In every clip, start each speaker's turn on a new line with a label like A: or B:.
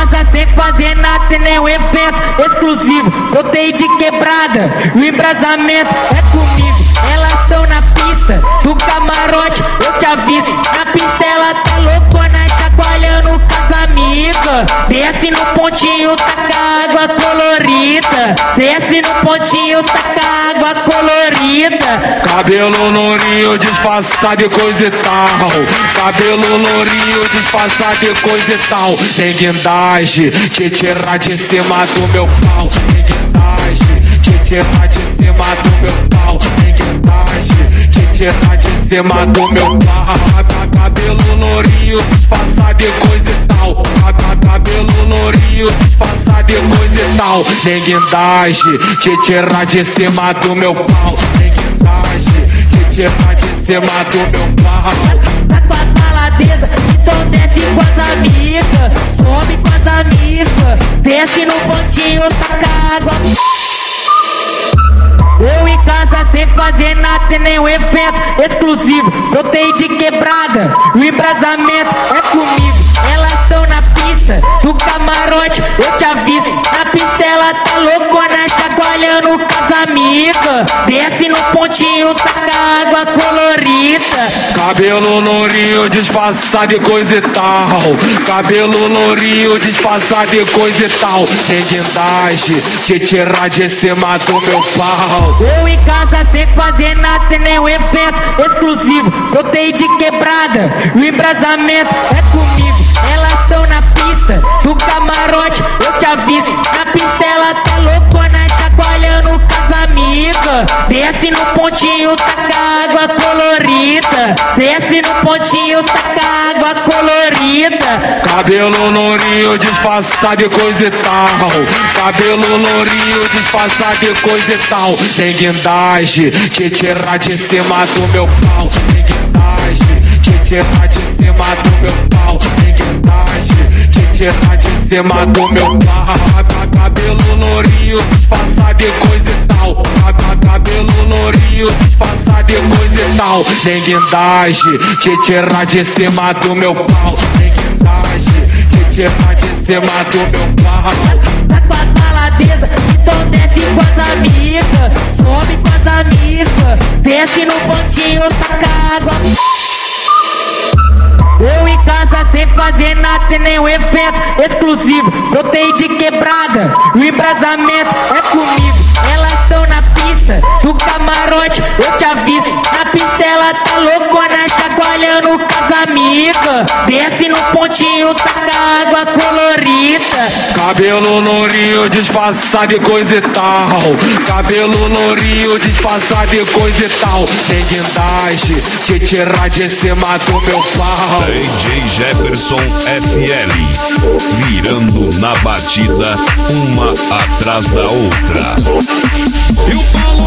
A: casa sem fazer nada, tem nenhum evento exclusivo. Brotei de quebrada, o embrasamento é comigo. Elas tão na pista do camarote, eu te aviso. Na pista ela tá loucona, chacoalhando com as amigas. Desce no pontinho, taca água colorida. Desce no pontinho, taca água colorida.
B: Cabelo lourinho, disfarçado de coisa e tal. Cabelo lourinho, disfarçado de coisa e tal. Tem guindagem, te tirar de cima do meu pau. Tem guindagem, te tirar de cima do meu pau. Tem guindagem, te tirar de cima do meu pau. Cabelo lourinho, disfarçado de coisa e tal. Cabelo lourinho, disfarçado de coisa e tal. Tem guindagem, te tirar de cima do meu pau. Tem guindagem, te tirar de cima do meu pau.
A: Tá com as baladezas, então desce com as amigas. Sobe com as amigas. Desce no pontinho, taca água. Eu em casa sem fazer nada, tem nenhum evento exclusivo. Brotei de quebrada, o embrasamento é comigo. Elas tão na pista do camarote, eu te aviso. Na pista ela tá loucona, chacoalhando com as amigas. Desce no pontinho, taca água colorida.
B: Cabelo lourinho, disfarçado de coisa e tal. Cabelo lourinho, disfarçado de coisa e tal. Tem guindagem, te tirar de cima do meu pau.
A: Eu em casa sem fazer nada, tem nenhum evento exclusivo. Brotei de quebrada, o embrasamento é comigo. Elas tão na pista do camarote, eu te aviso. Na pista ela tá loucona, chacoalhando com as amigas. Desce no pontinho, taca água colorida. Desce no pontinho, taca água colorida.
B: Cabelo lourinho, disfarçado de coisa e tal. Cabelo lourinho, disfarçado de coisa e tal. Tem guindagem, te tirar de cima do meu pau. Tem guindagem, te tirar de cima do meu pau. Tem guindagem, te tirar de cima do meu pau. Cabelo lourinho, disfarçado de coisa e tal. Cabelo lourinho, disfarçado de coisa e tal. Tem guindagem, te tirar de cima do meu pau. Tem guindagem, te tirar de cima do meu pau.
A: Tá com as baladezas, então desce com as amigas. Sobe com as amigas. Desce no pontinho, taca água. Eu em casa sem fazer nada, tem nenhum evento exclusivo. Brotei de quebrada, o embrasamento é comigo. Elas tão na pista do camarote, eu te aviso. Na pista ela tá loucona, chacoalhando com as amigas. Desce no pontinho, taca água colorida.
B: Cabelo lourinho, disfarçado de coisa e tal. Cabelo lourinho, disfarçado de coisa e tal. Tem guindagem, te tirar de cima do meu pau.
C: DJ Jefferson FL, virando na batida, uma atrás da outra.
D: Eu falo,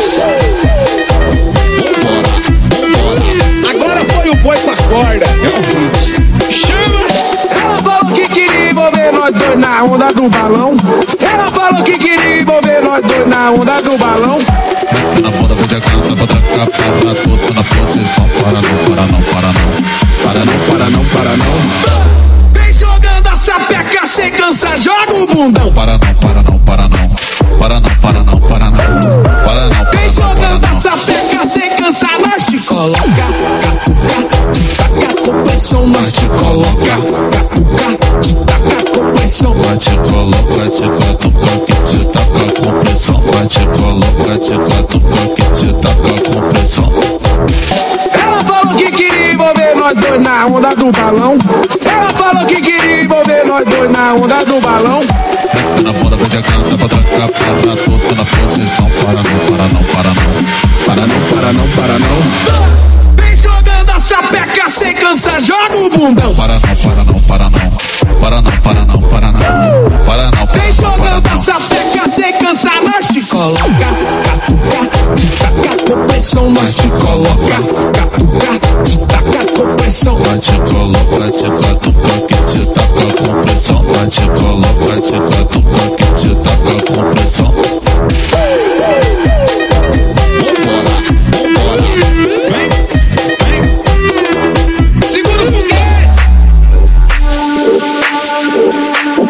D: vambora. Agora põe o boi pra corda. Chama! Ela falou que queria envolver nós dois na onda do balão. Ela falou que queria envolver nós dois na onda do balão.
E: Na ponta vou de canta, vou trancar pra tudo na posição. Para não, para não, para não. Para não, para não, para não.
D: Vem jogando a sapeca sem cansar, joga o bundão.
E: Para não, para não, para não. Para não, para não, para não. Para não,
D: vem jogando a sapeca sem cansar, nós te coloca. Catuca, te taca com pressão, nós te coloca. Catuca, te taca com pressão.
E: Vai te coloca, te catuca que te taca com pressão. Vai te coloca, te catuca que te taca com pressão.
D: Ela falou que queria envolver nós dois na onda do balão. Ela falou que queria envolver nós dois na onda do balão.
E: Na ponta vou de canta, vou trancar pra tudo na posição. Para não, para não, para não. Para não, para não, para não.
D: Vem jogando a sapeca sem cansar, joga o bundão.
E: Para não, para não, para não. Para não, para não, para não. Para não,
D: vem jogando a sapeca sem cansar, nós te coloca. Catuca, te taca com pressão, nós te coloca. Catuca, te taca com pressão.
E: Vai te coloca, te catuca que te taca com pressão. Vai te coloca, te catuca que te taca com pressão.
D: Vambora, vambora. Vem, vem. Segura o foguete.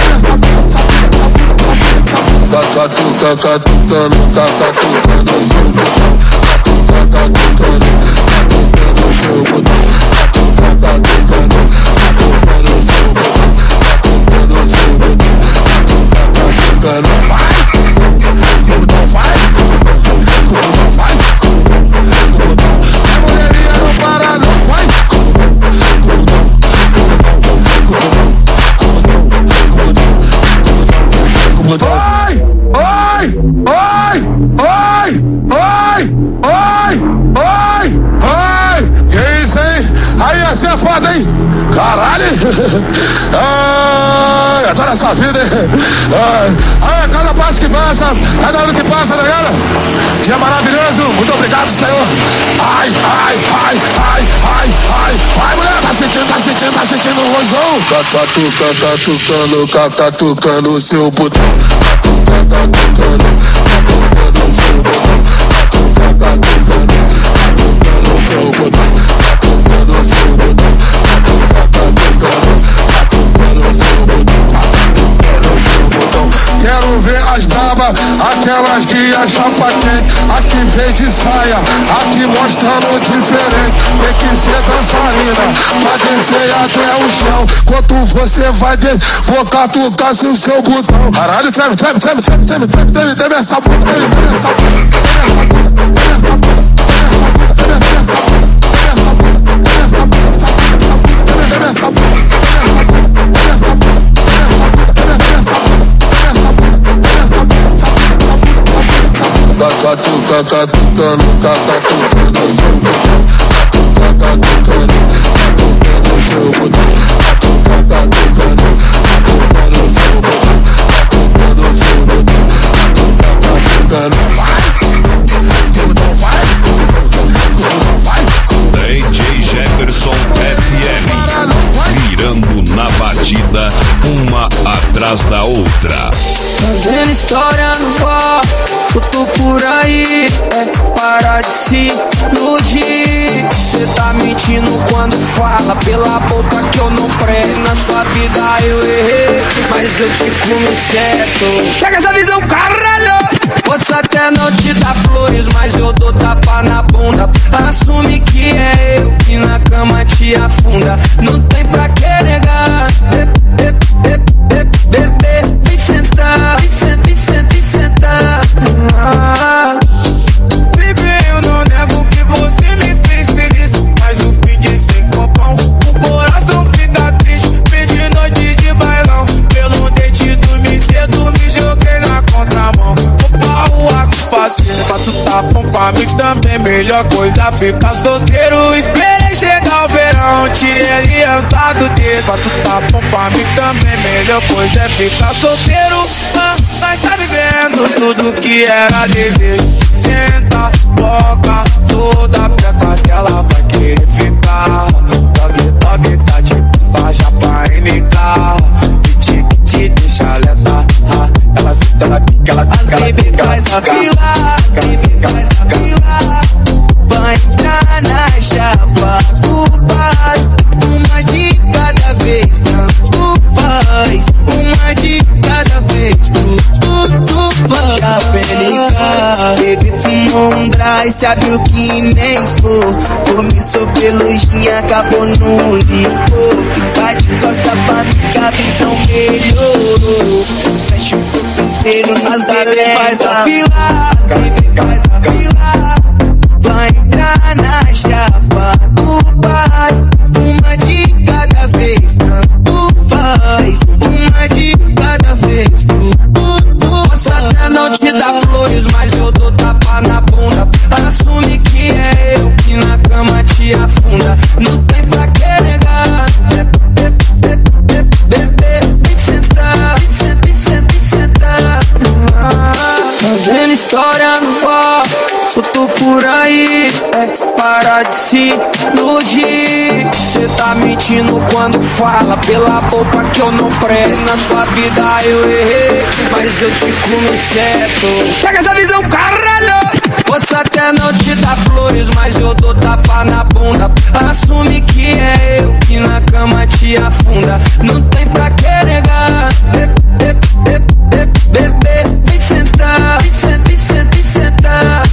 F: Catucando seu botão. Catucando seu botão. Que isso, hein? Aí assim é foda, hein? Caralho! Ai, adoro essa vida, hein? Ai, cada passo que passa, cada ano que passa, tá ligado? Dia maravilhoso, muito obrigado, Senhor. Ai, mulher, tá sentindo o rojão? Catucando o seu botão. Catucando o seu botão. Catucando o seu botão. Catucando o seu botão. Catucando o seu botão. Quero ver as brabas, aquelas que a chapa quente. Aqui vem de saia, aqui mostrando diferente. Tem que ser dançarina pra descer até o chão. Quando você vai descer, vou catucar o seu botão. Caralho, treme essa bunda, treme essa bunda, catucando o seu botão. Catucando o seu botão. Catucando o seu botão. Catucando o seu botão.
C: DJ Jefferson FM, virando na batida, uma atrás da outra.
G: Fazendo história no bar, solto por aí, para de se iludir. Cê tá mentindo quando fala pela boca que eu não presto. Na sua vida eu errei, mas eu te comi certo. Pega essa visão, caralho! Posso até não te dar flores, mas eu dou tapa na bunda. Assume que é eu que na cama te afunda. Não tem pra que negar. Bebê, vem sentar, vem sentar.
D: Baby, eu não nego que você me fez feliz, mas o fim de sem copão, o coração fica triste. Pedi noite de bailão, pelo dente dormi cedo, me joguei na contramão. Opa, o parceiro, pra tu tá bom pra mim também. Melhor coisa ficar solteiro. Esperei chegar o verão, tirei a aliança do dedo. Pra tu tá bom pra mim também. Melhor coisa é ficar solteiro. Mas tá vivendo tudo que era desejo. Senta, boca, toda peca que ela vai querer ficar. Dog, tá de passagem pra NK. Te deixa alerta. Ela senta que ela
G: as baby faz a fila, as baby faz a fila. Vai entrar na chapa do bar. Uma de cada vez, tanto faz. Uma de cada vez, tudo faz. Chapelica, baby fumou um dry, se abriu que nem for. Começou pelujinha, acabou no licor. Ficar de costa pra mim, que a visão melhorou. Fecha o corpo inteiro nas baby faz a fila, as baby faz a fila. Vai entrar na chapa do bar. Uma de cada vez, tanto faz. Uma de cada vez, tudo. Posso até não te dar flores, mas eu dou tapa na bunda. Assume que é eu que na cama te afunda. Não tem pra que negar. Bebê, vem sentar, vem sentar. Fazendo história no bar, solto por aí, para de se iludir. Cê tá mentindo quando fala pela boca que eu não presto. Na sua vida eu errei, mas eu te comi certo. Pega essa visão, caralho! Posso até não te dar flores, mas eu dou tapa na bunda. Assume que é eu que na cama te afunda. Não tem pra que negar. Bebê, vem sentar, vem sentar.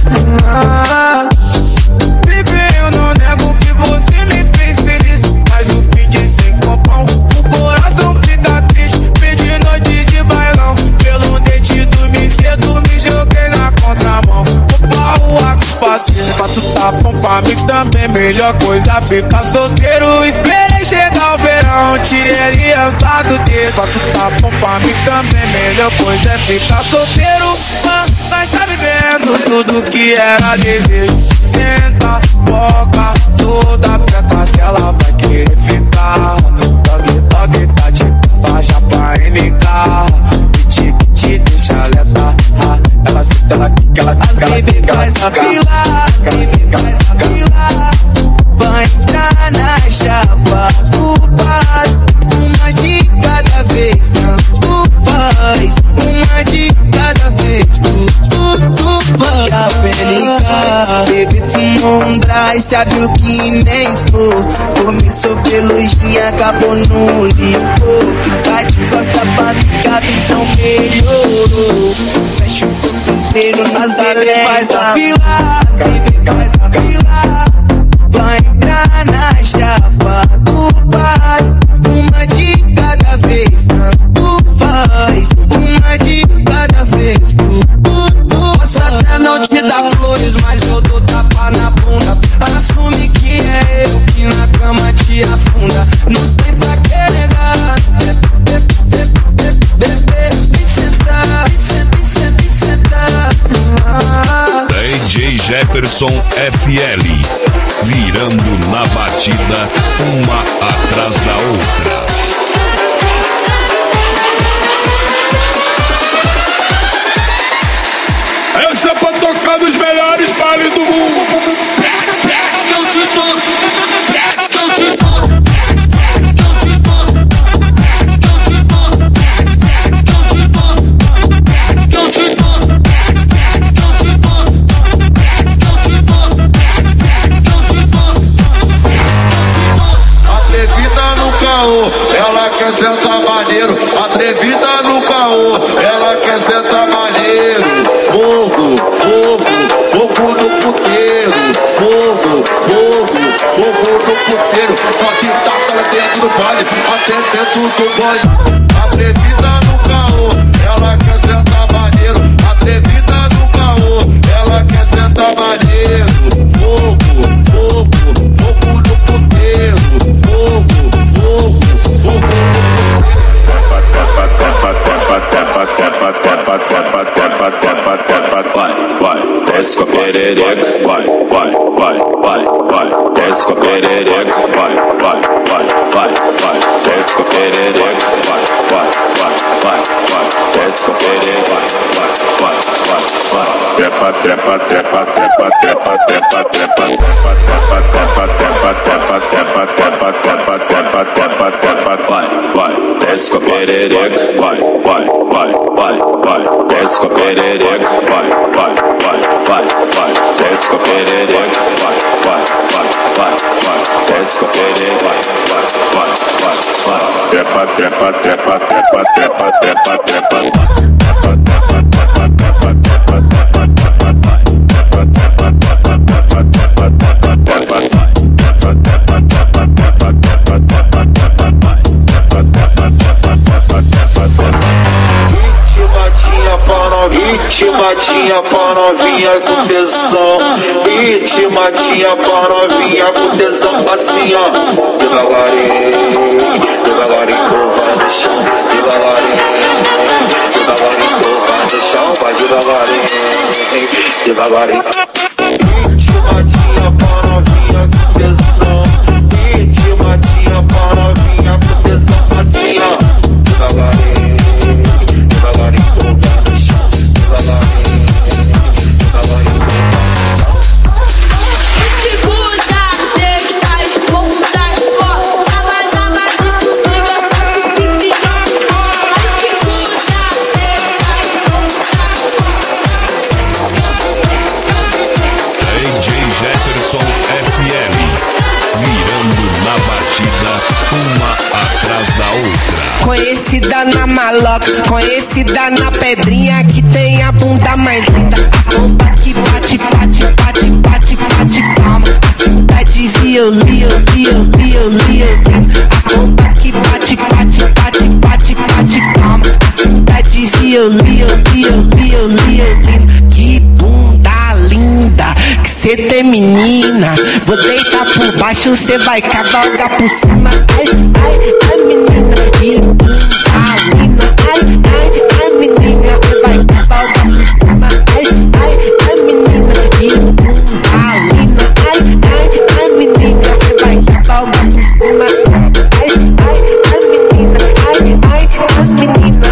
D: Baby, eu não nego que você me fez feliz, mas o fim de sem copão, o coração fica triste. Pedi noite de bailão, pelo dente dormi cedo, me joguei na contramão. Opa, o parceiro, pra tu tá bom pra mim também. Melhor coisa ficar solteiro. Esperei chegar o verão, tirei a aliança do dedo. Pra tu tá bom pra mim também. Melhor coisa é ficar solteiro. Mas tá vivendo tudo que era desejo. Senta, boca, toda peca que ela vai querer ficar. Dog, tá de passagem pra NK. Te deixa alerta. Ela senta que ela
G: as baby faz a fila, as baby faz a fila. Vai entrar na chapa do bar. Uma de cada vez, tanto faz. Uma de cada vez, tudo faz. Chapelica, baby fumou um dry, se abriu que nem for. Começou pelujinha, acabou no licor. Ficar de costa pra mim, que a visão melhorou. Fecha o corpo inteiro nas baby faz a fila, as baby faz a fila. Vai entrar na chapa do bar. Uma de cada vez, tanto faz. Uma de cada vez, tudo. Posso até não te dar flores, mas eu dou tapa na bunda. Assume que é eu que na cama te afunda. Não tem pra que negar. Bebê, vem sentar, vem sentar.
C: DJ Jefferson FL, virando na batida, uma atrás da outra.
F: Essa é pra tocar nos melhores bailes do mundo.
B: fogo no puteiro, só te taca lá dentro do baile, até dentro do banho. Atrevida no caô, ela quer sentar maneiro. Atrevida no caô, ela quer sentar maneiro. Fogo, fogo, fogo no puteiro. Fogo, fogo, fogo no puteiro.
H: Vai, desce com a perereca, vai, desce com a perereca, vai, desce com a perereca, vai, desce com a perereca, vai. Trepa, trepa, trepa, trepa, trepa, trepa, trepa, vai, desce com a perereca, vai, desce com a perereca, vai, desce com a perereca, vai, desce com a perereca, vai. Trepa, trepa, trepa, trepa, trepa, trepa, trepa.
I: Ritmadinha pra novinha com tesão. Ritmadinha pra novinha com tesão. Assim ó, devagarinho, devagarinho, curva no chão. Devagarinho, devagarinho, curva no chão. Vai devagarinho, devagarinho. Ritmadinha pra novinha com tesão. Ritmadinha pra novinha com tesão. Assim ó, devagarinho, devagarinho, curva no chão.
C: DJ Jefferson FL, virando na batida, uma atrás da outra.
G: Conhecida na maloca, conhecida na pedrinha que tem a bunda mais linda. A bomba que bate, bate, bate, bate, bate palma. A cinta de violino, violino. A bomba que bate, bate, bate, bate, bate palma. A cinta de violino, violino. Que bunda linda, que cê tem menina. Vou deitar por baixo, cê vai cavalgar por cima. Ai, menina, que bunda linda. Ai, menina, cê vai cavalgar por cima. Ai, menina, que bunda linda. Ai, menina, cê vai cavalgar por cima. Ai, menina, ai, menina,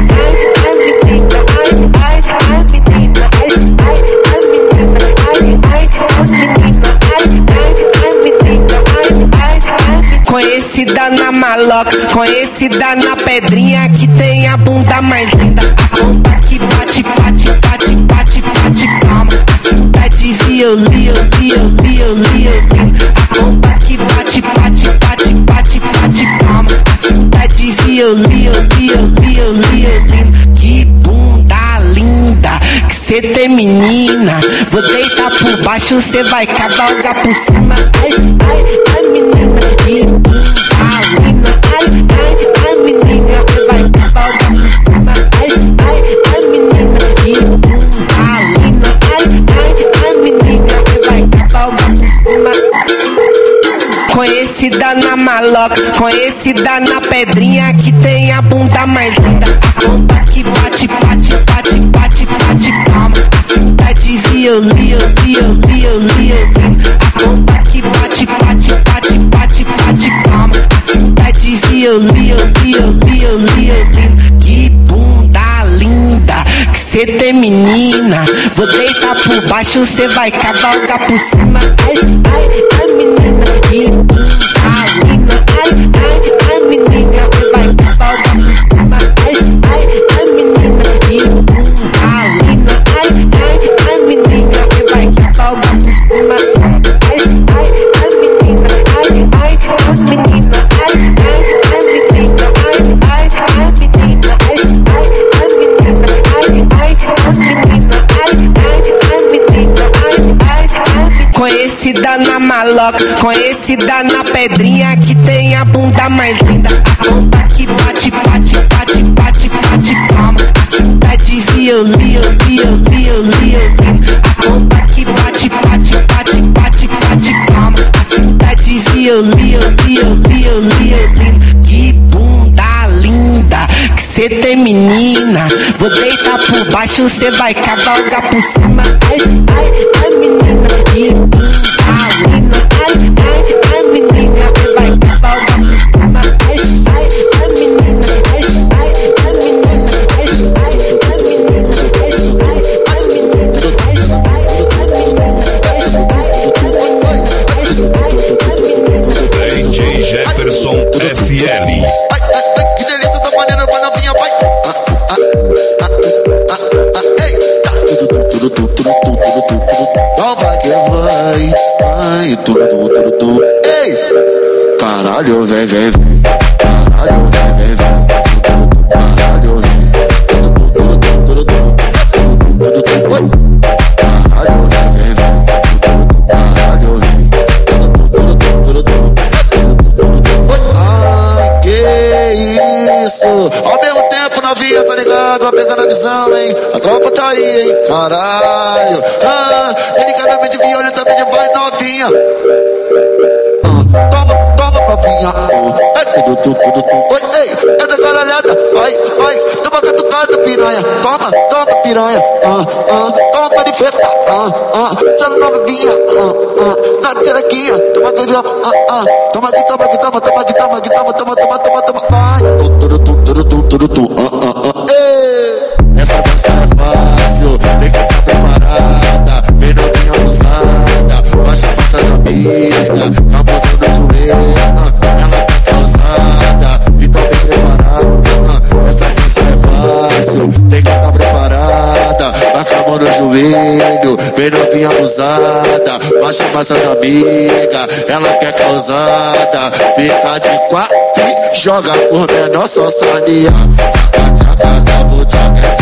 G: conhecida na maloca, conhecida na pedrinha que tem a bunda mais linda. A bomba que bate, bate, bate, bate, bate palma. A cinta de violino, violino. A bomba que bate, bate, bate, bate, bate palma. A cinta de violino, violino. Que bunda linda, que cê tem menina. Vou deitar por baixo, cê vai cavalgar por cima. Ai, menina, que bunda linda. Ai, menina, cê vai cavalgar por cima. Ai, menina, que bunda linda. Ai, menina, cê vai cavalgar por cima. Conhecida na maloca, conhecida na pedrinha que tem a bunda mais linda. A bomba que bate, bate, bate, bate, bate palma. A cinta de violino, violino. A bomba que bate, bate, bate, bate, bate palma. A cinta de violino, violino. Que bunda linda, que cê tem menina. Vou deitar por baixo, cê vai cavalgar por cima. Ai, menina, que bunda linda. Ai, menina, cê vai cavalgar por cima. Ai, menina, que bunda linda. Ai, menina, cê vai cavalgar por cima. Ai, menina, menina, conhecida na maloca, conhecida na pedrinha que tem a bunda mais linda. A bomba que bate, bate, bate, bate, bate palma. A cinta de violino, violino, violino. A bomba que bate, bate, bate, bate, bate palma. A cinta de violino, violino, violino. Que bunda linda que cê tem, menina. Vou deitar por baixo, cê vai cavalgar por cima. Ai, ai, ai, menina. Que bunda linda. Ai, ai, ai, menina. Cê vai cavalgar por cima. Ai, ai, ai, menina. Ai, ai, ai, menina. Ai, ai, ai, menina. Ai, ai, ai, menina. Ai, ai, ai, menina.
C: DJ Jefferson FL.
J: Que delícia, tô fazendo pra novinha, vai. Então vai que vai, vai, tudo. Ei, caralho, vem, vem, vem. Caralho, vem, vem, vem. Caralho, vem. Caralho, vem, vem, vem. Caralho, vem. Ai, que isso. Ao mesmo tempo, novinha, tá ligado? Vai pegando a visão, hein? A tropa tá aí, hein? Caralho. Delicadamente violenta, também vai novinha. Toma, novinha. É tudo. Oi, ei, é da caralhada. Vai, toma catucada, piranha. Toma, piranha. Toma de feta. Só novinha. Na tcherequinha. Toma que toma aqui. Vai. Essa dança é fácil, tem que estar preparada. Bem novinha abusada, vai chamar suas amigas. A bota no joelho, ela tá causada. Então bem preparada. Essa dança é fácil, tem que estar preparada. Vai com a mão no joelho, bem novinha abusada. Vai chamar suas amigas, ela quer causada. Fica de quatro e joga por menor só salia. Tchaca, davo, tchaca.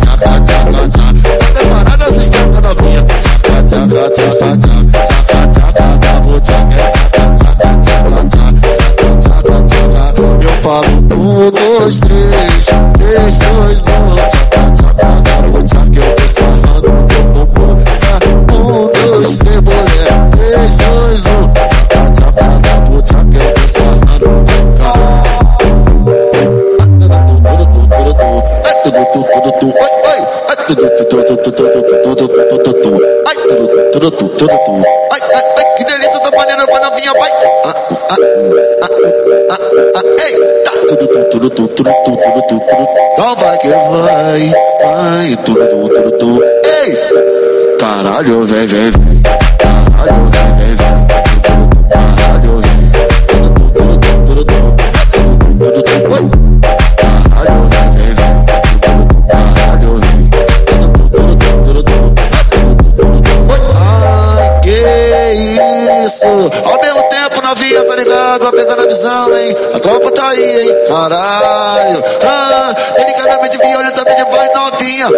J: Tá preparada, sustenta novinha. Tchaca, davo, tchaca. Eu falo 1, 2, 3, 3, 2, 1. Tchaca, davo, tchaca. Eu tô sarrando no teu bumbum. 1, 2, 3, mulher. 3, 2, 1. Tchaca, davo, tchaca. Eu tô sarrando no teu que delícia, tô fazendo pra novinha, vai. Ei, tá tudo. Então vai que vai, tudo. Ei, caralho, vem, vem, vem. Caralho, vem, vem, vem. Caralho, vem. Caralho, vem, vem, vem. Caralho, vem. Ai, que isso. Ao mesmo tempo, novinha, tá ligado? Vai pegando a visão, hein? A tropa tá aí, hein? Caralho. Delicadamente violenta, também vai novinha.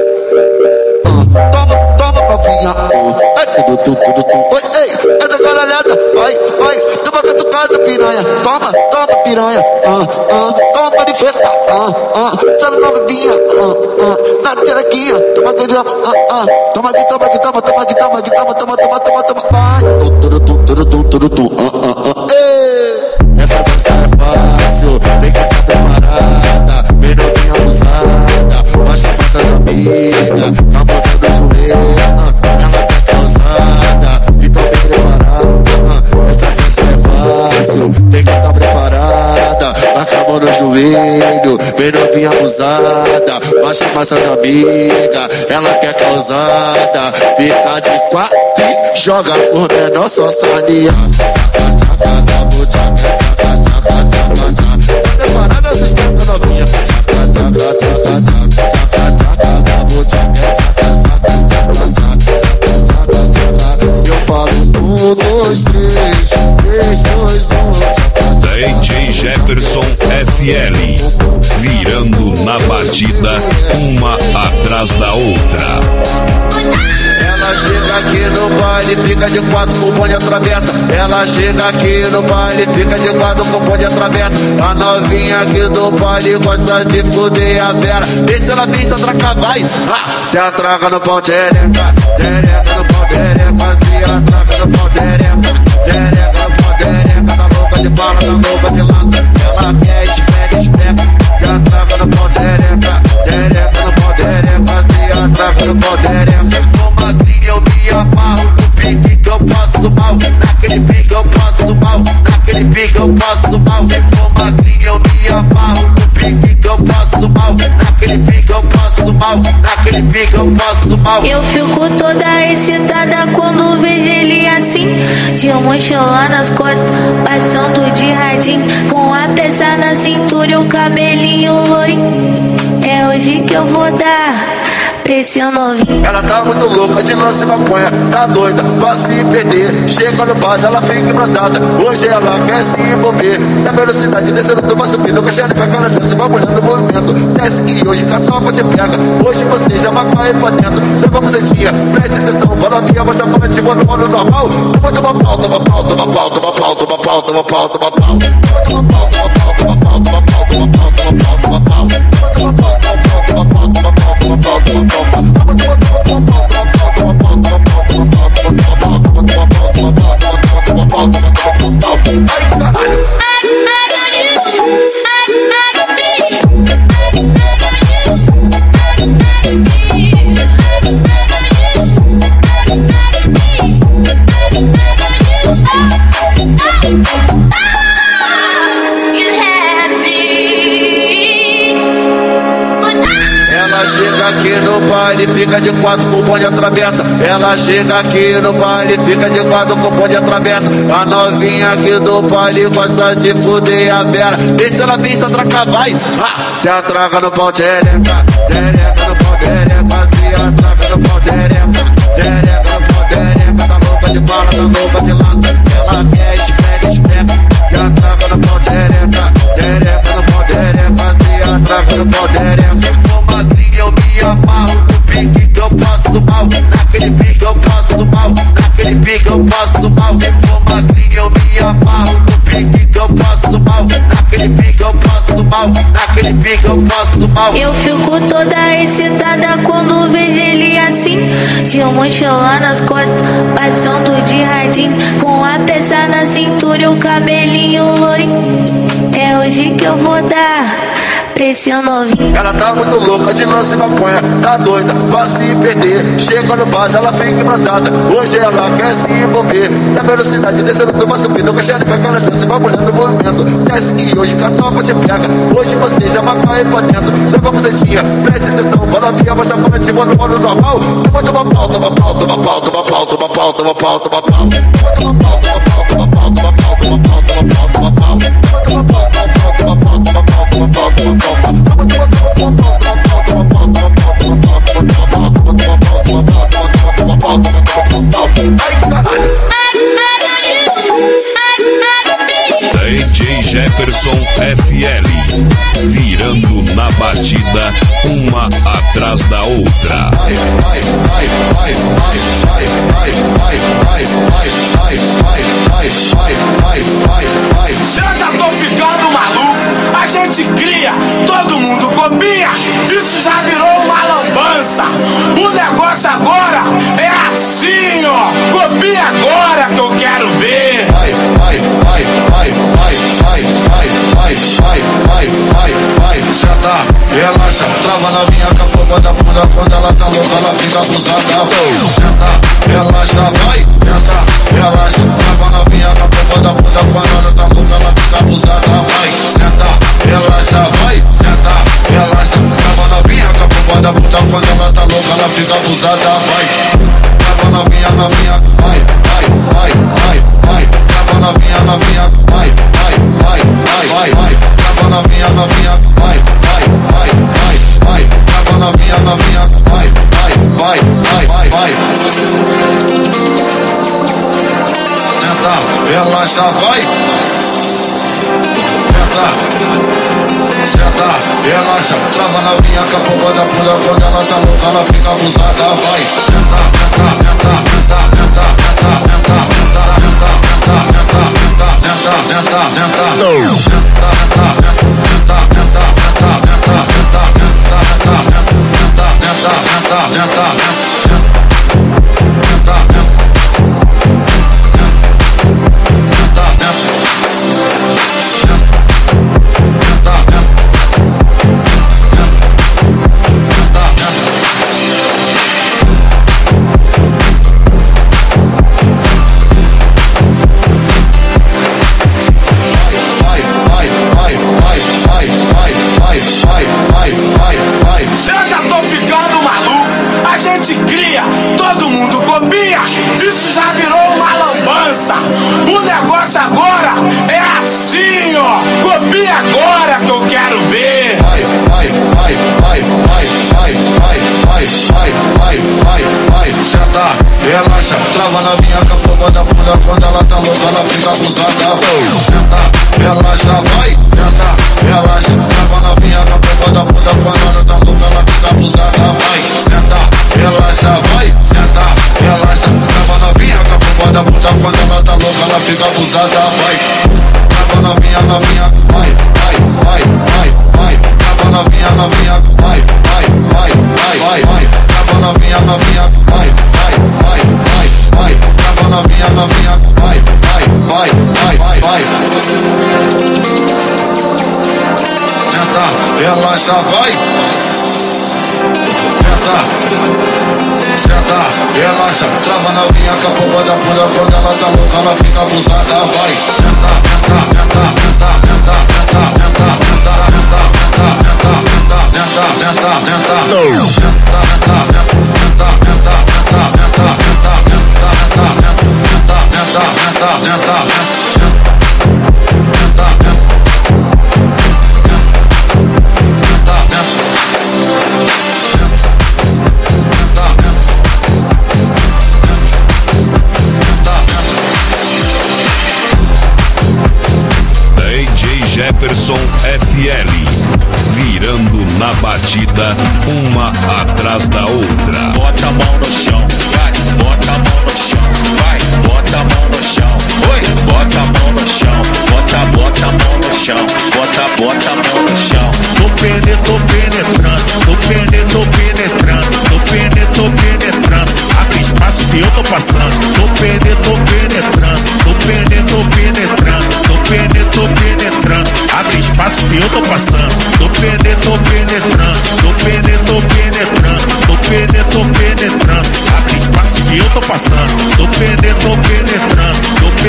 J: Toma, novinha. É tudo. Oi, ei, é da caralhada. Vai, toma catucada, piranha. Toma, piranha. Toma de feta. Só novinha. Na tcherequinha. Toma aqui. Vai. Essa dança é fácil, tem que estar preparada. Bem novinha abusada, vai chamar suas amigas. A bota no joelho, ela tá causada. Então bem preparada. Essa dança é fácil, tem que estar preparada. Vai com a mão no joelho, bem novinha abusada. Vai chamar suas amigas, ela quer causada. Fica de quatro e joga por menor só salia. Tchaca, davo, tchaca. Tá preparada, sustenta novinha. Tchaca, davo, tchaca. Eu falo 1, 2, 3, 3, 2, 1.
C: DJ Jefferson FL, virando na batida, uma atrás da outra.
J: Ela chega aqui no baile. baile, fica de quatro com o bonde atravessa. Ela chega aqui no baile, fica de quatro com o bonde atravessa. A novinha aqui do baile gosta de fuder a vera. Vê se ela vem, se atraca, vai. Se atraca no pau, tereca. Tereca no pau, tereca. Se atraca no pau, tereca. Tereca no pau, tereca. Tá louca de bala, tá louca de lança. Ela quer, espera, espera. Se atraca no pau, tereca. Tereca no pau, tereca. Se atraca no pau, tereca. Se for magrinha eu me amarro. No pique que eu passo mal. Naquele pique eu passo mal. Naquele pique eu passo mal. Se for magrinha eu me amarro. No pique que eu passo mal. Naquele pique eu passo mal. Naquele pique eu passo mal.
K: Eu fico toda excitada quando vejo ele assim, de mochila nas costas, passando de radinho, com a peça na cintura e o cabelinho lourinho. É hoje que eu vou dar pra esse novinho.
J: Ela tá muito louca de lance e maconha, tá doida pra se perder. Chega no bar, ela fica embrasada. Hoje ela quer se envolver. Na velocidade descendo, tu vai subindo. Com a xereca, ela desce, vai molhando o movimento. Desce que hoje que a tropa te pega. Hoje você já vai cair pra dentro. Joga a bucetinha, preste atenção. Fala minha, você fala de boa no modo normal. Toma pau, toma pau, toma pau, toma pau, toma pau, toma pau, toma pau. Toma pau, toma pau, toma pau, toma pau, toma pau, toma pau, toma pau. Toma pau, toma pau, toma pau, toma pau, toma pau, toma pau. Ai, caralho. Aqui no baile, fica de quatro com o bonde atravessa. Ela chega aqui no baile, fica de quatro com o bonde atravessa. A novinha aqui do baile gosta de fuder a vera. Vê se ela vem, se atraca, vai. Se atraca no pau, tereca. Tereca no pau, tereca. Se atraca no pau, tereca. Tereca no pau, tereca. Tá louca de bala, tá louca de lança. Ela quer, espera, espera. Se atraca no pau, tereca. Tereca no pau, tereca. Se atraca no pau, tereca. Se for magrinha eu me amarro. No pique que eu passo mal. Naquele pique eu passo mal. Naquele pique eu passo mal. Se for magrinha eu me amarro. No pique que eu passo mal. Naquele pique eu passo mal. Naquele pique eu passo mal.
K: Eu fico toda excitada quando vejo ele assim, de mochila nas costas, passando de radinho, com a peça na cintura e o cabelinho lourinho. É hoje que eu vou dar pra esse novinho.
J: Ela tá muito louca de lance e maconha, tá doida pra se perder. Chega no bar, ela fica embrasada. Hoje ela quer se envolver. Na velocidade descendo, tu vai subindo. Com a xereca, ela desce, vai molhando o movimento. Desce que hoje que a tropa te pega. Hoje você já vai cair pra dentro. Joga a bucetinha, preste atenção. Fala minha, você fala de boa no modo normal. Toma pau, toma pau, toma pau, toma pau, toma pau, toma pau, toma pau. Toma pau, toma pau, toma pau, toma pau, toma pau, toma pau, toma pau. Toma pau, toma pau, toma pau, toma pau, toma pau. Ai, caralho.
C: DJ Jefferson FL, virando na batida, uma atrás da outra.
L: Se eu já tô ficando maluco, a gente cria, todo mundo copia, isso já virou uma lambança. O negócio agora é assim, ó, copia agora que eu quero ver.
J: Senta, relaxa, trava na minha cafona da funda. Quando ela tá louca, ela fica abusada. Senta, relaxa, vai. Senta, relaxa, trava na minha cafona da funda. Quando ela tá louca, ela fica abusada. Vai, senta, relaxa, vai. Senta, relaxa, trava na minha cafona da funda. Quando ela tá louca, ela fica abusada. Vai, trava na minha, vai, vai, vai, vai, vai. Trava na minha, vai, vai, vai, vai, vai, vai. Trava na minha, vai, vai, vai, vai, vai. Trava na minha, vai, vai, vai, vai, vai, vai. Tenta, relaxa, vai. Tenta, senta, relaxa, trava na minha capoba da bunda. Quando ela tá louca, ela fica abusada. Vai, senta, tenta, tenta, tenta, tenta, tenta. relaxa, trava na minha capa da bunda. Quando ela tá louca, ela fica abusada. Senta, relaxa, vai, senta, relaxa, trava na minha capa da bunda. Quando ela tá louca, ela fica abusada. Vai, senta, relaxa, vai, senta, relaxa, trava na minha capa da bunda. Quando ela tá louca, ela fica abusada. Vai, trava na minha, vai, vai, vai, vai, vai, trava na minha, vai, vai, vai, vai, vai, vai, trava na minha, vai, vai, vai, vai, vai, trava na minha, vai, vai, vai, vai, vai, vai. Tenta, relaxa, vai. Tenta, senta, relaxa, trava na minha capa da bunda. Quando ela tá louca, ela fica abusada. Vai, senta, tenta, tenta, tenta, tenta, tenta, tenta, tenta, tenta, tenta, tenta, tenta, tenta,
C: DJ Jefferson FL, virando na batida, uma atrás da outra.
M: Bota a mão no chão, vai, bota a mão no chão, vai, bota a mão no chão, oi, bota a mão no chão, bota a mão no chão, bota a mão no chão. Tô penetrando, tô penetrando, abre espaço que eu tô passando. Tô penetrando, abre espaço que eu tô passando. Tô penetrando, abre espaço que eu tô passando. Tô penetrando,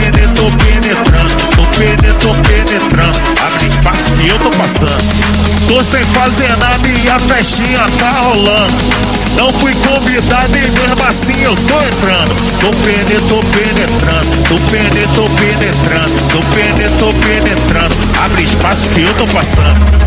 M: abre espaço que eu tô passando. Tô sem fazer nada e a festinha tá rolando. Não fui convidado e mesmo assim eu tô entrando. Tô penetrando, abre espaço que eu tô passando.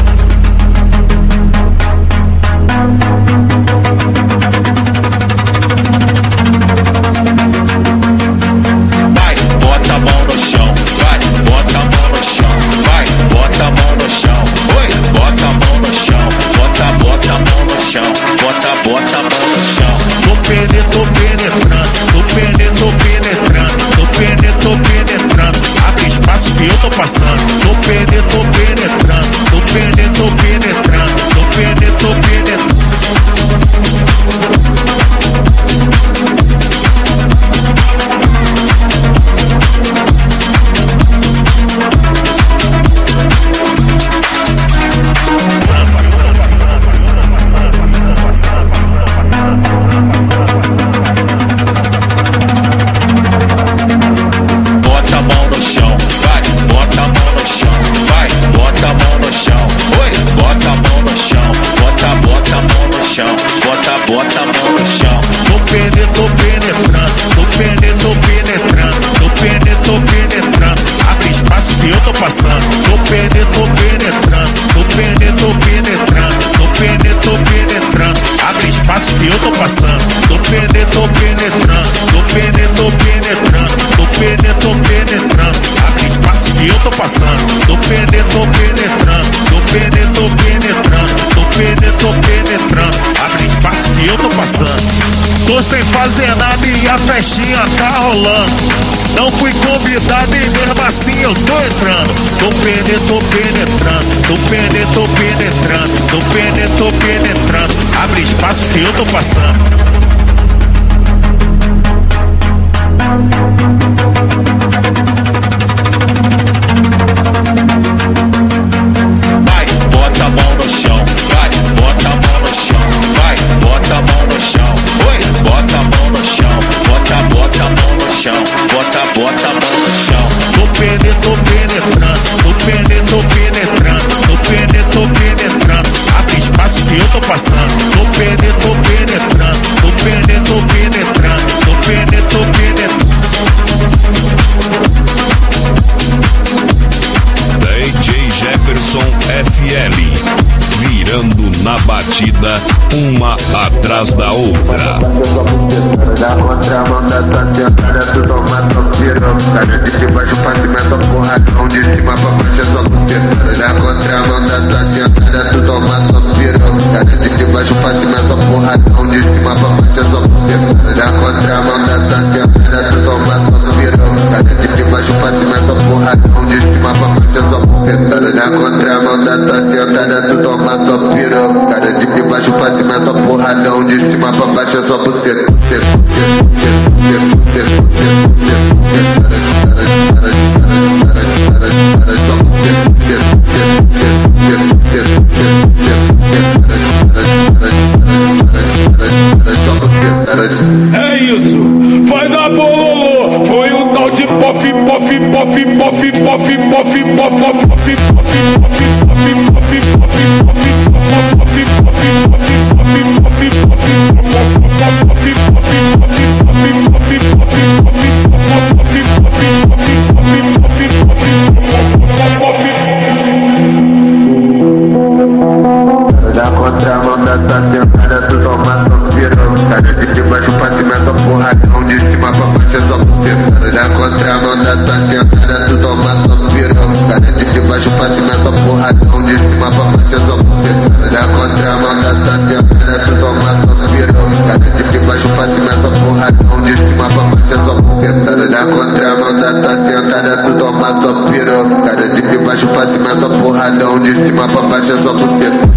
M: Vai, bota a mão no chão, vai, bota a mão no chão, vai, bota a mão no chão, oi, bota a mão no chão, bota a mão no chão, bota a mão no chão. Tô penetrando, abre espaço que eu tô passando. Tô penetrando. Tô sem fazer nada e a festinha tá rolando. Não fui convidado e mesmo assim eu tô entrando. Tô penetrando, abre espaço que eu tô passando.
C: DJ Jefferson FL, virando na batida, uma atrás da outra.
I: Na contramão da tua sentada, tu toma só piroca. De baixo pra cima é só porradão, de cima pra baixo é só bucetada. Na contramão da tua sentada, tu toma só piroca. De baixo pra cima é só porradão, de cima pra baixo é só bucetada. Na contramão da tua sentada, tu toma só piroca. De baixo pra cima é só porradão, de cima pra baixo é só bucetada. Na contramão da tua sentada, tu toma só piroca. De baixo pra cima é só porradão, de cima pra baixo é só buceta.
L: É isso, vai dar bololô. Foi um tal de pof, pof, pof, pof, pof, pof, pof, pof,
I: Na contramão da tua sentada, tu toma só piroca. De baixo pra cima é só porradão, de cima pra baixo é só bucetada. Na contramão da tua sentada, tu toma só piroca. De baixo pra cima é só porradão, de cima pra baixo é só bucetada. Na contramão da tua sentada, tu toma só piroca. De baixo pra cima é só porradão, de cima pra baixo é só bucetada. Na contramão da tua sentada, tu toma só piroca. De baixo pra cima é só porradão, de cima pra baixo é só bucetada.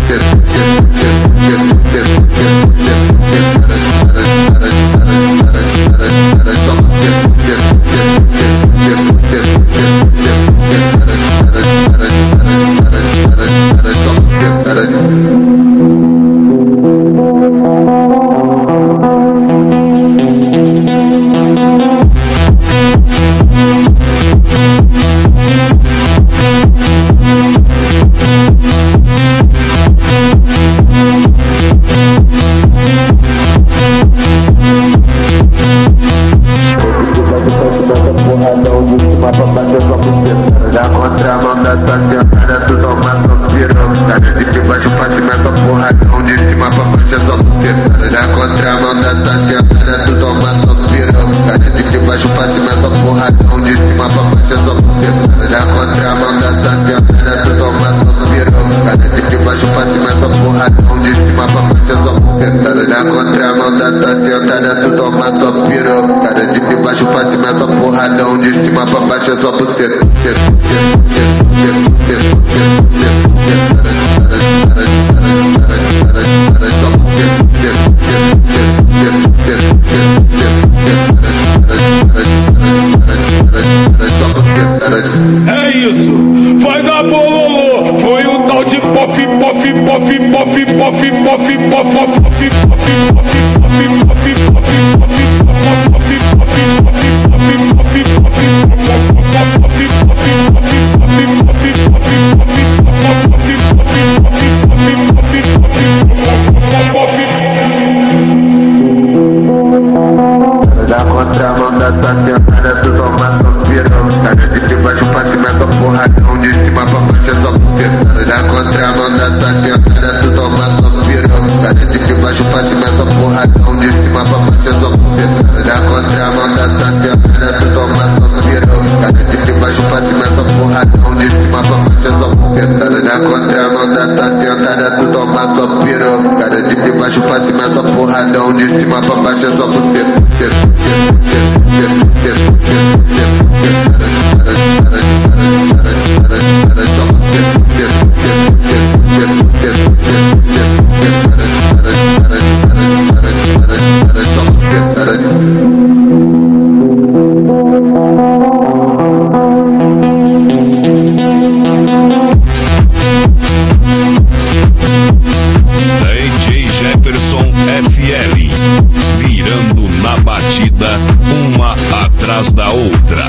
I: Na contramão da tua sentada, tu toma só piroca. De baixo pra cima é só porradão, de cima pra baixo é só bucetada. Na contramão da tua sentada, tu toma só piroca. De baixo pra cima é só porradão, de cima pra baixo é só bucetada. Na contramão da tua sentada, tu toma só piroca. De baixo pra cima é só porradão, de cima pra baixo é só bucetada. Na contramão da tua sentada, tu toma só piroca. De baixo pra cima é só porradão, de cima pra baixo é só buceta.
L: É isso, vai dar bololô. Foi um tal de pof, pof, pof, pof, pof, pof, pof, pof,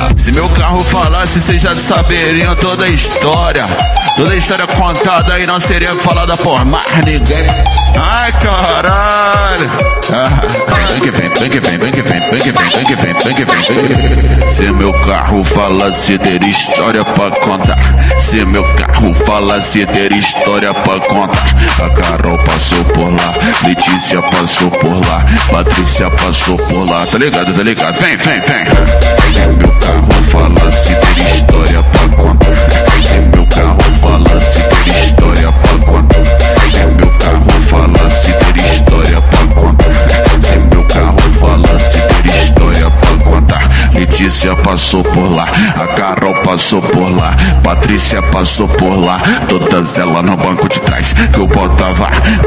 E: Se meu carro falasse, vocês já saberiam toda a história. Toda a história contada e não seria falada por mais ninguém. Ai, caralho. Vem que vem, vem que vem, vem que vem, vem que vem, vem que vem, vem que vem. Se meu carro falasse, teria história pra contar. Se meu carro falasse, teria história pra contar. A Carol passou por lá, Letícia passou por lá, Patrícia passou por lá. Tá ligado, tá ligado? Vem, vem, vem. Se meu carro falasse, teria história pra contar. Se meu carro falasse, teria história pra contar. Se meu carro falasse, teria história pra contar. Se meu carro falasse, teria história pra contar. Letícia passou por lá, a Carol passou por lá, Patrícia passou por lá. Todas elas no banco de trás que eu botava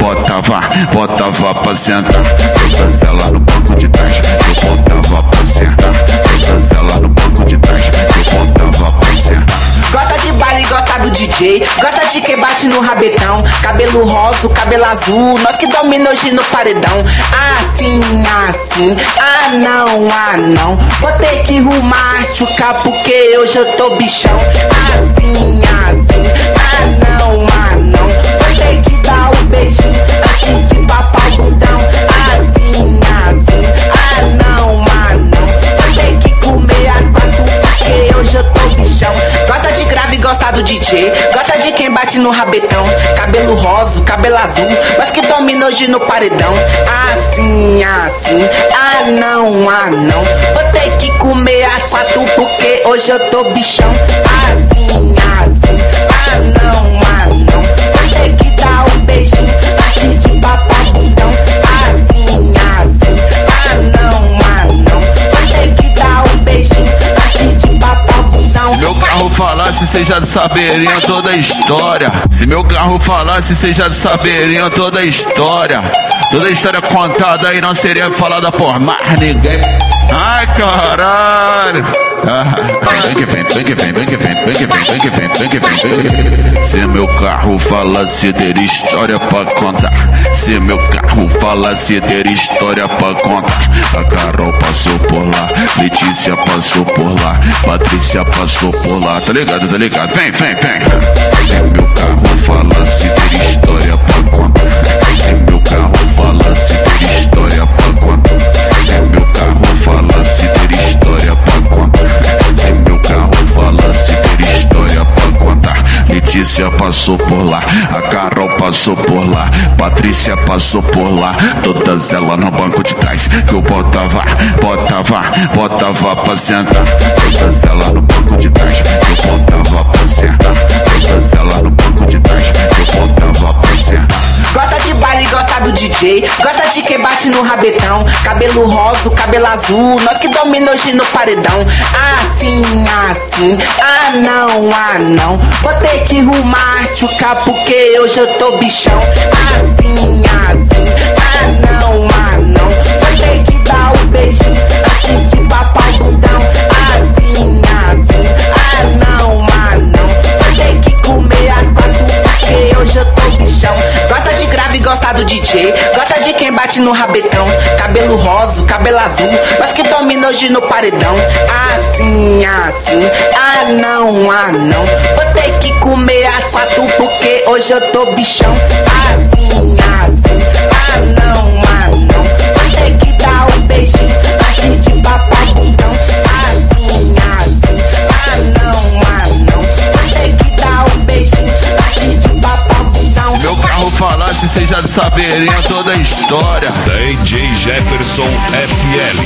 E: pra sentar. Todas elas no banco de trás que eu botava pra sentar. Todas elas no banco de trás que eu botava pra sentar.
N: Gosta de baile, gosta do DJ, gosta de quem bate no rabetão. Cabelo rosa, cabelo azul, nós que domina hoje no paredão. Assim, assim, ah não, vou ter que rumar, chucar porque hoje eu tô bichão. Assim, assim, ah não, vou ter que dar um beijinho antes de papar o bundão. Assim, assim, ah não, vou ter que comer as quatro porque hoje eu tô bichão. Gosta de grave, gosta do DJ, gosta de quem bate no rabetão. Cabelo rosa, cabelo azul, mas que domina hoje no paredão. Assim, assim, ah não, vou ter que comer as quatro porque hoje eu tô bichão. Assim, assim, ah não, vou ter que dar um beijinho antes de papar o bundão. Assim, assim, ah não, vou ter que dar um beijinho antes de papar o bundão.
E: Se meu carro falasse, vocês já saberiam toda a história. Se meu carro falasse, vocês já saberiam toda a história. Toda a história contada e não seria falada por mais ninguém. Ai, caralho. Vem que vem, vem que vem, vem que vem, vem que vem, vem que vem, vem que vem. Se meu carro falasse, teria história pra contar. Se meu carro falasse, teria história pra contar. A Carol passou por lá, Letícia passou por lá, Patrícia passou por lá. Tá ligado, tá ligado? Vem, vem, vem. Se meu carro falasse, teria história pra contar. Se meu carro falasse, teria história pra contar. Se meu carro falasse, teria história pra contar. Se meu carro falasse, teria história pra contar. Letícia passou por lá, a Carol passou por lá, Patrícia passou por lá. Todas elas no banco de trás que eu botava pra sentar. Todas elas no banco de trás que eu botava pra sentar. Todas elas no banco de trás que eu botava pra sentar.
N: Gosta de baile, gosta do DJ, gosta de quem bate no rabetão. Cabelo rosa, cabelo azul, nós que domina hoje no paredão. Assim, assim, ah não, vou ter que rumar, chucar porque hoje eu tô bichão. Assim, assim, ah não, vou ter que dar um beijinho antes de papar o bundão. Assim, assim, ah não, vou ter que comer as quatro porque hoje eu tô bichão. Gosta de grave, gosta do DJ, gosta de quem bate no rabetão. Cabelo rosa, cabelo azul, mas que domina hoje no paredão. Assim, assim, ah não, vou ter que comer as quatro porque hoje eu tô bichão. Assim, assim, ah não, vou ter que dar um beijinho antes de papar o bundão. Assim, assim, ah não, vou ter que dar um beijinho antes de papar o bundão.
E: Se meu carro falasse, vocês já saberiam toda a história.
C: DJ Jefferson FL.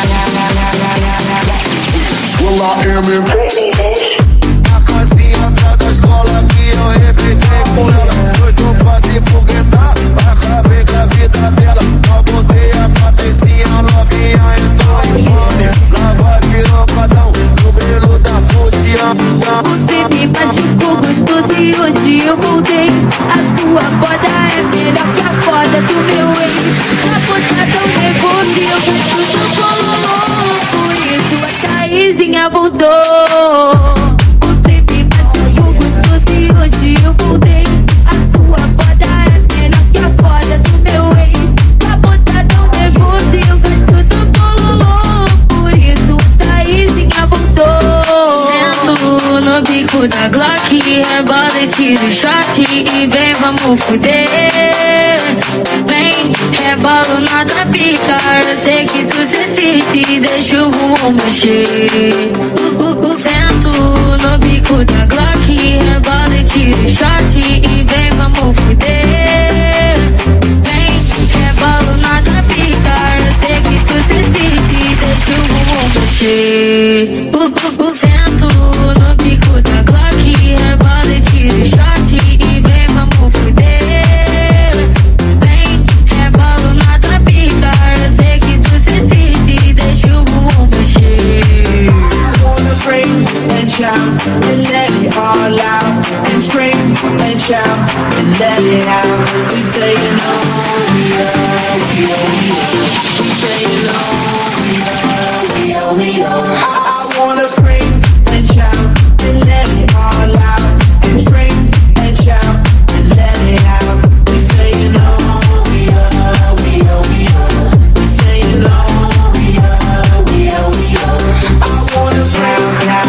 F: Olá, M.
J: A consciência da escola que eu repetei com ela. Doido pra se foguetar, acabei com a vida dela. Só botei a Patricinha, novinha entrou em fome. Lá vai piropadão, no belo da Luciana.
K: Você me machucou gostoso e hoje eu voltei. A sua foda é melhor que a foda do meu ex. A foda tão nervoso e eu gosto do bololô. Por isso a Thaisinha voltou. Você me machucou gostoso e hoje eu voltei. A sua foda é melhor que a foda do meu ex. A foda tão nervoso e eu gosto do bololô. Por isso a Thaisinha voltou. bico da Glock, rebola e tira o shot e vem, vamos fuder. Vem, rebolo na tua pica, eu sei que tu se excita e deixa o bumbum mexer. Sento no bico da Glock, rebola e tira o shot e vem, vamos fuder. Vem, rebolo na tua pica, eu sei que tu se excita e deixa o bumbum mexer. Sento no bico da Glock, rebola e tira o shot e vem, vamos fuder. Vem, rebolo na tua pica, eu sei que tu se excita e deixa o bumbum mexer.
G: I wanna scream and shout and let it all out. And scream and shout and let it out. We saying oh, we are. We saying oh, we are. I wanna scream and shout and let it all out. And scream and shout and let it out. We saying oh, we are. We saying oh, we are. I wanna scream.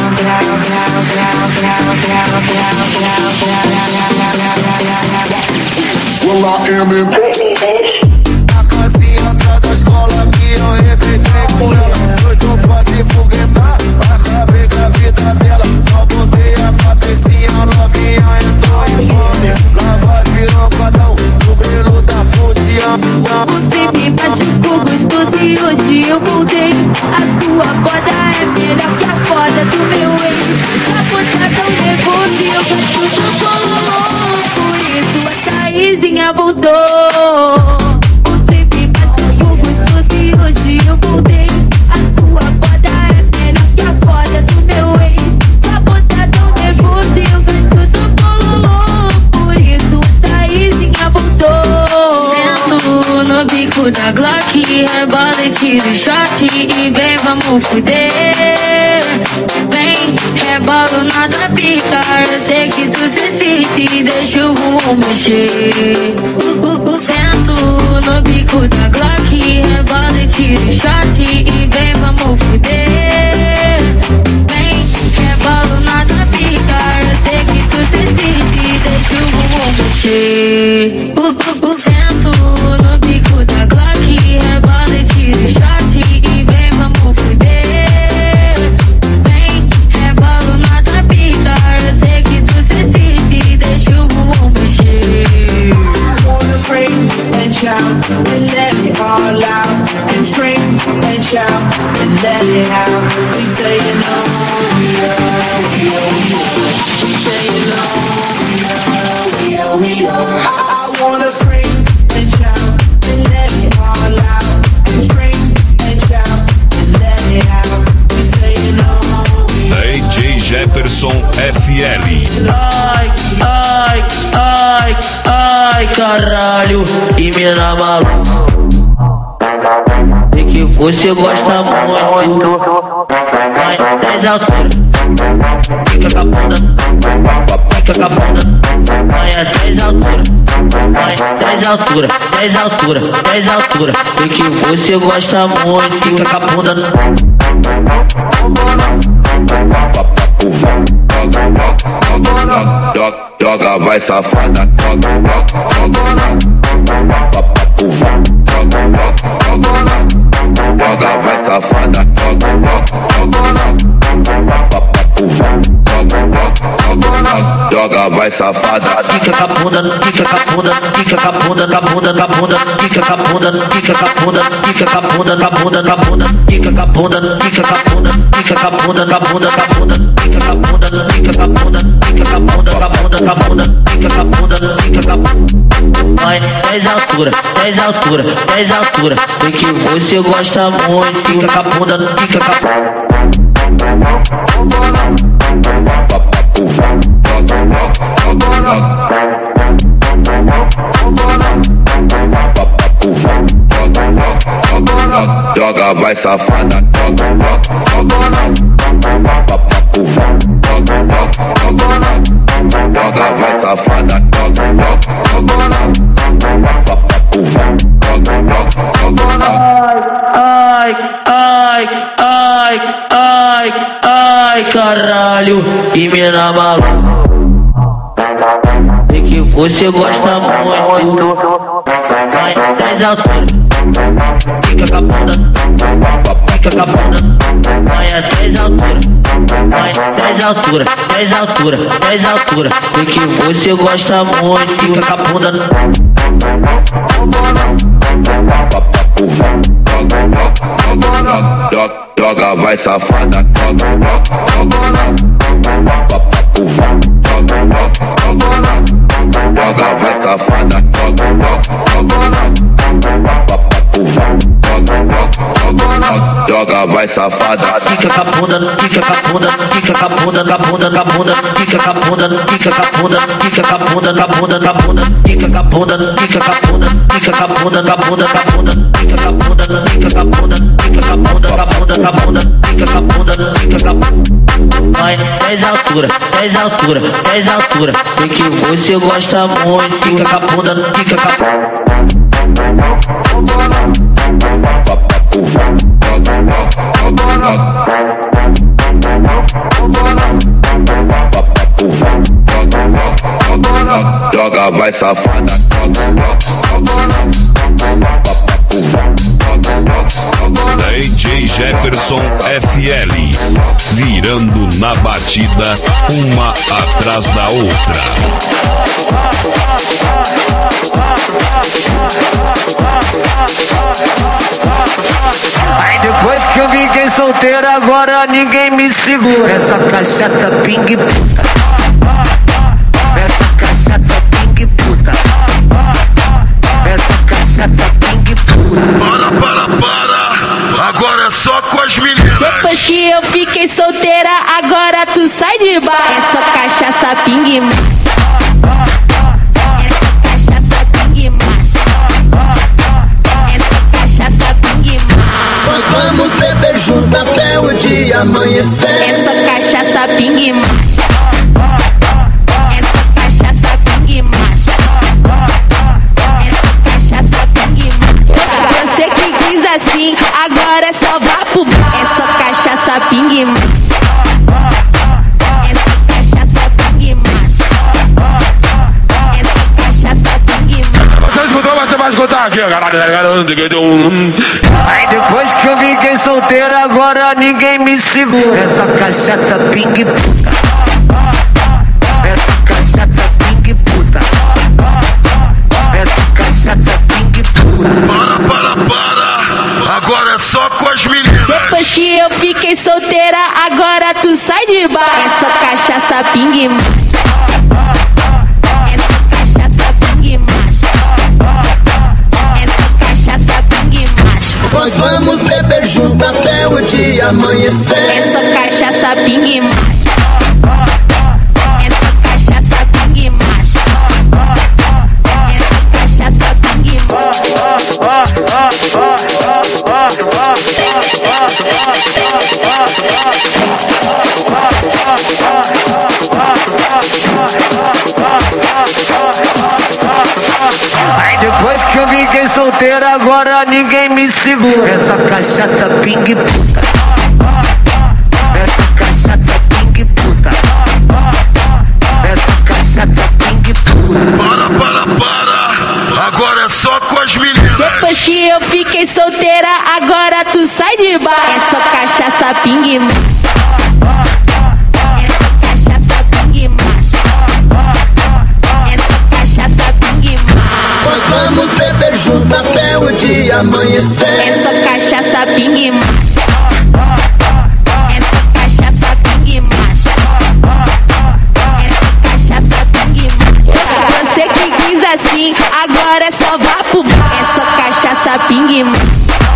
F: Well, I am in
G: Britney, bitch. A casinha atrás da escola que eu arrebentei com ela. Doido pra se foguetar, acabei com a vida dela. Não botei a patricinha, novinha entrou em pânia. Lá vai pirocadão, no grelo da putinha.
K: Você me machucou gostoso e hoje eu voltei. A sua foda é melhor que a foda do meu ex. A foda tão nervosa e eu gosto do bololô. Por isso a Thaisinha voltou. Você me machucou gostoso e hoje eu voltei. A sua foda é melhor que a foda do meu ex. A foda tão nervosa e eu gosto do bololô. Por isso a Thaisinha voltou. Sento no bico da Glock, rebola e tira o shot e vem, vamos fuder. Vem, rebolo na tua pica, eu sei que tu se excita e deixa o bumbum mexer. Sento no bico da Glock, rebola e tira o shot e vem, vamos fuder. Vem, rebolo na tua pica, eu sei que tu se excita e deixa o bumbum mexer. Sento no bico da Glock, rebola e tira o shot e vem, vamos fuder. Vem, rebolo na tua pica, eu sei que tu se excita e deixa o bumbum mexer.
G: I wanna scream and shout and let it all out. And scream and shout and let it out. We saying oh, we are. We saying oh, we are. I wanna scream and shout and let it all out. And scream and shout and let it out. We saying oh, we are.
C: DJ Jefferson FL.
O: Ai, ai, ai, ai, caralho, que mina maluca. E que você gosta muito. Vai, 10 altura. Fica com a bunda. Fica com a bunda. Vai a 10 altura. Vai, 10 altura, 10 altura, 10 altura. E que você gosta muito. Fica com a bunda.
I: Joga, vai safada, joga, vai safada, joga, vai safada.
O: Fica com a bunda, fica com a bunda, fica com a bunda, com a bunda, com a bunda, fica com a bunda, fica com a bunda, fica com a bunda, com a bunda, com a bunda, fica com a bunda, fica com a bunda, fica com a bunda, com a bunda, com a bunda, fica com a bunda, fica com a bunda, fica com a bunda, com a bunda, com a bunda, fica com a bunda, fica com a bunda. Vai, 10 altura, 10 altura, 10 altura, e que você gosta muito, fica com a bunda, fica com a bunda.
I: Joga, vai safada, joga, vai safada,
O: Ai, ai, ai, ai, ai, caralho, que mina maluca. Sei que você gosta muito. Vai das alturas, fica com a bunda, fica com a bunda. Vai até as alturas, vai das alturas, das alturas, das alturas. Sei que você gosta muito, fica com a bunda.
I: Joga, vai safada. Joga, vai safada. Joga, vai safada.
O: Fica com a bunda, fica com a bunda, fica com a bunda, com a bunda, com a bunda, fica com a bunda, fica com a bunda, fica com a bunda, com a bunda, com a bunda, fica com a bunda, fica com a bunda, fica com a bunda, com a bunda, com a bunda, fica com a bunda, fica com a bunda, fica com a bunda, com a bunda, com a bunda, fica com a bunda, fica com a bunda. Vai das alturas, das alturas, das alturas. Sei que você gosta muito, fica com a bunda, fica com a bunda.
I: Joga, vai safada.
C: DJ Jefferson FL, virando na batida, uma atrás da outra.
P: Aí depois que eu fiquei solteiro, agora ninguém me segura. Essa cachaça ping puta. Essa cachaça ping puta. Essa cachaça ping puta.
E: Para. Agora é só com as meninas.
K: Depois que eu fiquei solteira, agora tu sai de bar. Essa cachaça ping macho. Essa cachaça ping macho. Essa cachaça ping macho.
G: Nós vamos beber junto até o dia amanhecer.
K: Essa cachaça ping macho. Essa cachaça ping macho. Essa cachaça ping macho. Você que quis assim, agora é só vá pro bar. Essa cachaça ping macho. Essa cachaça ping macho. Essa cachaça ping macho.
B: Você escutou, mas você vai escutar aqui, galera.
P: Aí depois que eu fiquei solteiro, agora ninguém me segura. Essa cachaça ping puta. Essa cachaça ping puta. Essa cachaça ping puta.
E: Para. Agora é só com as meninas.
K: Depois que eu fiquei solteira, agora tu sai de bar. Essa cachaça ping macho. Essa cachaça ping macho. Essa cachaça ping macho.
G: Nós vamos beber junto até o dia amanhecer.
K: Essa cachaça ping macho. Essa cachaça ping macho. Essa cachaça ping macho.
P: Aí depois que eu fiquei solteiro, agora ninguém me segura. Essa cachaça ping puta. Essa cachaça ping puta. Essa cachaça ping puta.
E: Para. Agora é só com as meninas.
K: Depois que eu fiquei solteira, agora tu sai de bar. Essa cachaça ping macho. Essa cachaça ping macho. Essa cachaça ping macho.
G: Nós vamos beber junto até o dia amanhecer.
K: Essa cachaça ping macho. Essa cachaça ping macho. Essa cachaça ping macho. Você que quis assim, agora é só vá pro bar. Essa cachaça ping macho.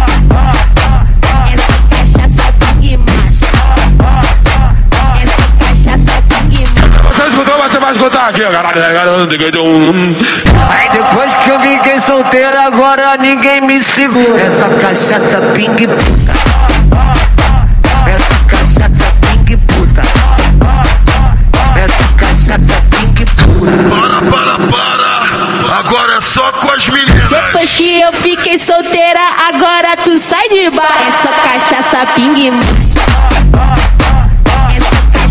K: Essa cachaça ping macho. Essa cachaça ping macho.
B: Você escutou, mas você vai escutar aqui, galera.
P: Aí depois que eu fiquei solteiro, agora ninguém me segura. Essa cachaça ping puta. Essa cachaça ping puta. Essa cachaça ping puta.
E: Para. Agora é só com as meninas.
K: Depois que eu fiquei solteira, agora tu sai de bar. Essa cachaça ping macho. Essa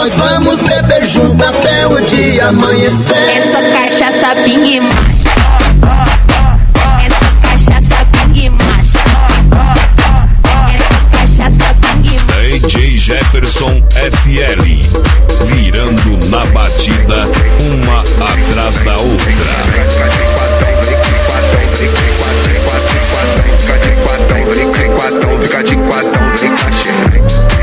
Q: nós vamos beber junto até o dia amanhecer.
K: Essa cachaça Ping macha. Essa cachaça Ping macha. Essa cachaça Ping macha.
C: DJ Jefferson FL, virando na batida, uma atrás da outra.
I: Fica de quatão, vem cachê.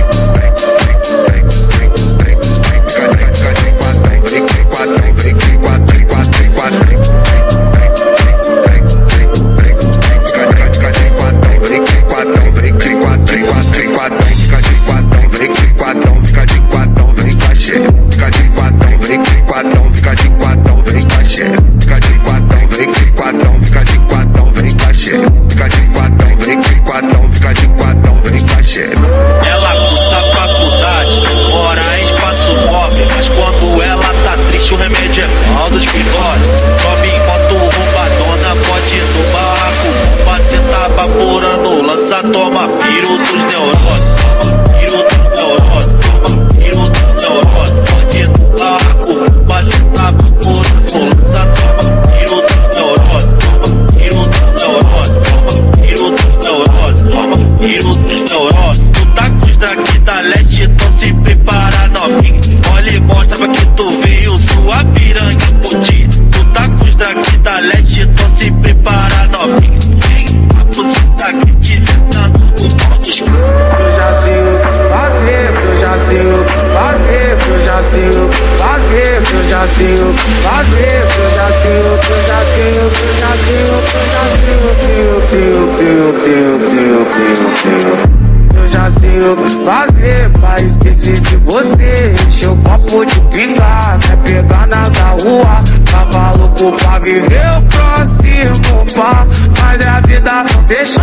M: Ela cursa faculdade, mora em espaço pobre, mas quando ela tá triste o remédio é mal dos que dormem. Sobe enquanto roubadona, pode ir no barraco. Você tá vaporando, lança, toma piro dos neuroses. Piro dos neuroses, toma piro dos neuroses. Pode ir no barraco, você tá vaporando, lança, toma piro dos neuroses. Toma piro dos neuroses, toma piro dos neuroses, toma piro dos neuroses. Tu tá com os daqui da leste, então se prepara novinho. Olha e mostra pra que tu veio, sua piranha puti. Tu tá com os daqui da leste, então se prepara novinho. Você tá acreditando no pau dos c...
D: Eu já sei o que fazer, eu já sei o que fazer, eu já sei o que fazer, eu já sei o que fazer, eu já sei o que, eu já sei o que, eu já sei o que, eu já sei o que. Eu já sei o que fazer pra esquecer de você. Encher o copo de pinga, quer pegar na rua. Tava louco pra viver o próximo pá, mas a vida não deixa.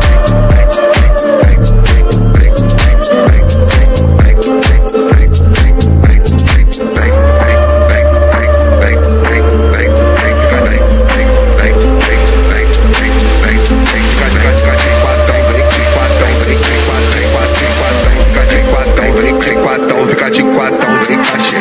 I: Fica de quatão, vem cachê.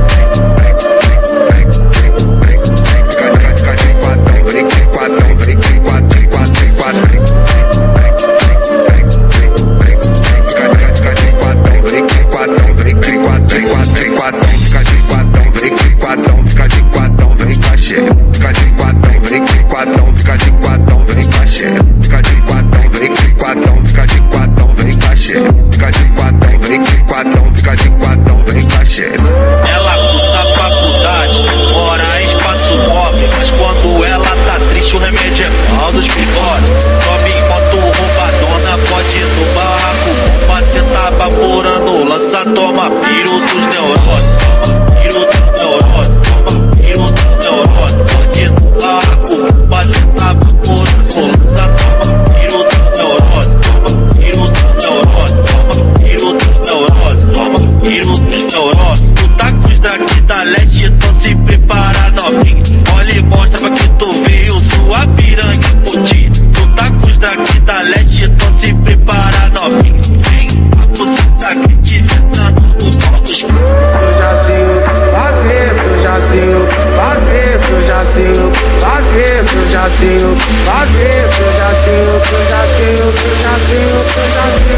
M: Ela cursa faculdade, mora em espaço pobre, mas quando ela tá triste o remédio é mal dos que dormem. Sobe enquanto roubadona, pode ir no barraco. Você tá vaporando, lança, toma piro dos neuroses. Toma piro dos neuroses, toma piro dos neuroses. Pode ir no barraco, você tá vaporando, lança, toma piro dos neuroses. Toma piro dos neuroses, toma piro dos neuroses, toma piro dos neuroses. Tu tá com os daqui da leste, então se prepara novinho. Olha e mostra pra que tu veio, sua piranha puti. Tu tá com os daqui da leste, então se prepara novinho. Você tá acreditando no pau dos c...
D: Eu já sei o que fazer, eu já sei o que fazer, eu já sei o que fazer, eu já sei o que fazer, eu já sei o que, eu já sei o que, eu já sei o que,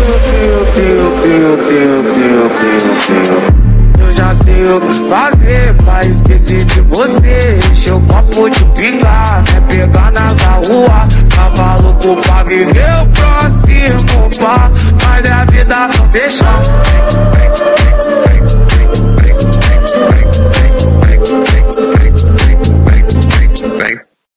D: eu já sei o que fazer pra esquecer de você. Encher o copo de pinga, quer pegar na rua. Tava louco pra viver o próximo pá, mas a vida não deixa.